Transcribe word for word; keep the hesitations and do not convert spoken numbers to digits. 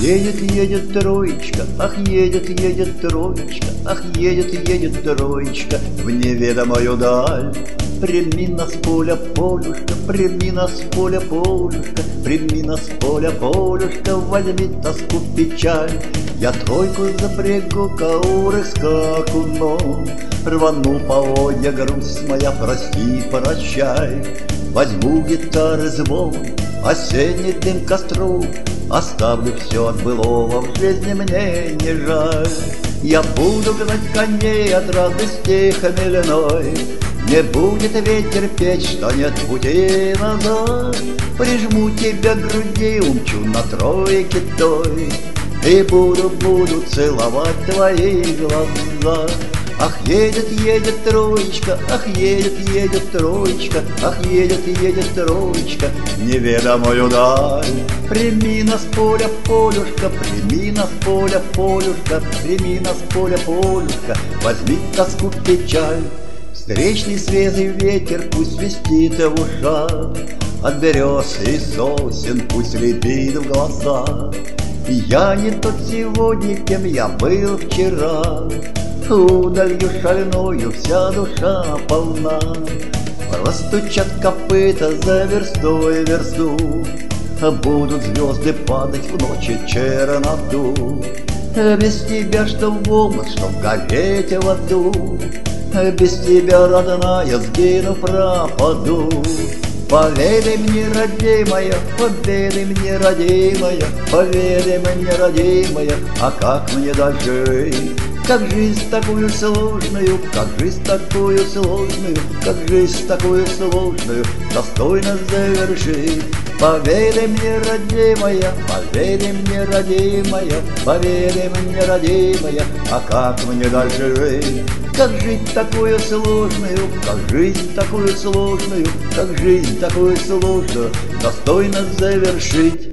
Едет, едет троечка, ах, едет, едет троечка, ах, едет, едет троечка в неведомую даль. Прими нас, поля, полюшка, прими нас, поля, полюшка, прими нас, поля, полюшка, возьми тоску, печаль. Я тройку запрягу каурых скакуном, рвану поводья, грусть моя, прости, прощай. Возьму гитары звон, осенний дым костру, оставлю все от былого, в жизни мне не жаль. Я буду гнать коней от радости хмельной, не будет ветер петь, что нет пути назад. Прижму тебя к груди, умчу на тройке той, и буду, буду целовать твои глаза. Ах, едет, едет троечка, ах, едет, едет троечка, ах, едет, едет троечка в неведомую даль. Прими нас, поля, полюшка, прими нас, поля, полюшка, прими нас, поля, полюшка, возьми тоску, печаль. Встречный свежий ветер пусть свистит в ушах, от берез и сосен пусть летит в глаза. И я не тот сегодня, кем я был вчера, удалью шальною вся душа полна. Простучат копыта за верстой версту, будут звезды падать в ночи черноту. Без тебя, что в омут, что гореть в аду, без тебя, родная, сгину, пропаду. Поверь мне, родимая, поверь мне, родимая, поверь мне, родимая, а как мне дальше жить? Как жизнь такую сложную, как жизнь такую сложную, как жизнь такую сложную достойно завершить. Поверь мне, родимая, поверь мне, родимая, поверь мне, родимая, а как мне дальше жить? Как жить такую сложную, как жизнь такую сложную, как жизнь такую сложную достойно завершить.